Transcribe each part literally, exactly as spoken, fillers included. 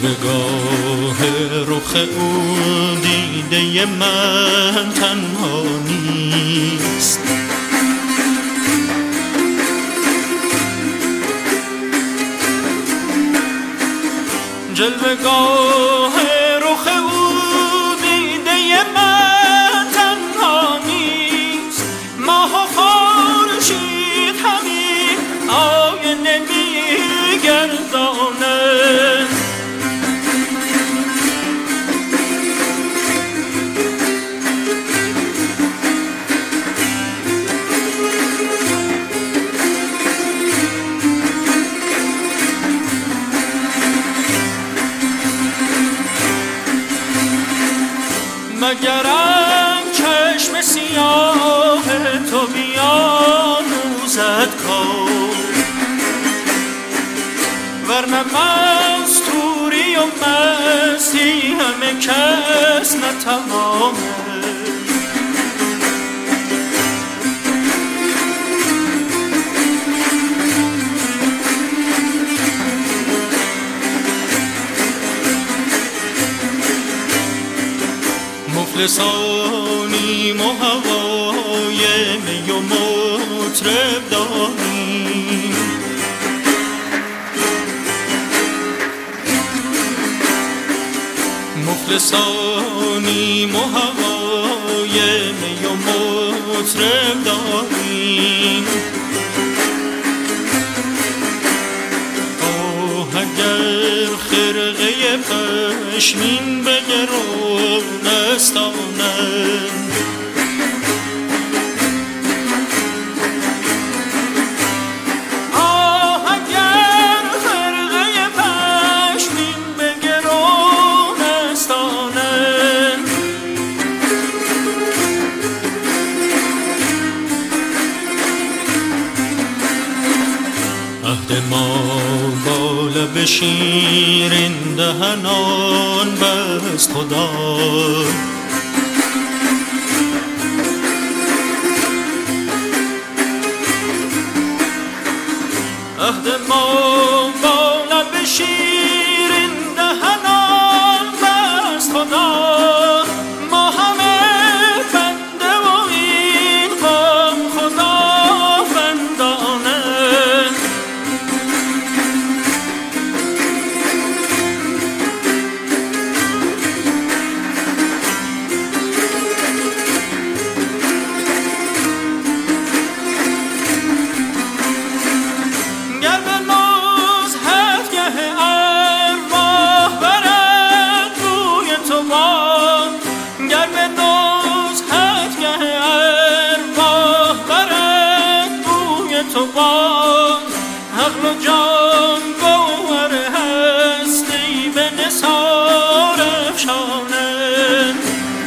جلوه‌گاه رخ او دیده من تنها نیست. جلوه‌گاه رخ او دیده من تنها نیست. ماه و خورشید همین آینه می‌گرداند. مگرم چشم سیاه تو بیاموزد کار، ورنه مستوری و مستی همه کس نتواند. مفلسانیم و هوای می و مطرب داریم. مفلسانیم و هوای می و مطرب داریم. آه اگر خرقه پشمین به گرون استانند، آه اگر خرقه پشمین به گرون استانند، عهد ما با لب شیرین دهنان بست خدا. عهد ما با لب شیرین دهنان بست خدا. ما همه بنده و این قوم خداوندانه. عقل و جان گوهر هستی به نثار افشانند.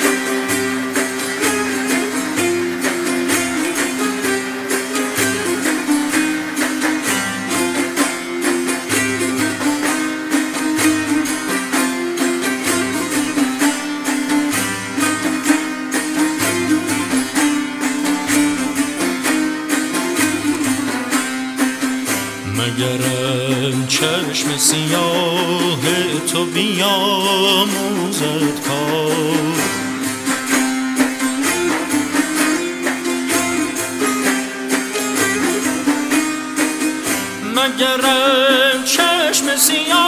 مگرم چشم سیاه تو بیاموزد کار، مگرم چشم سیاه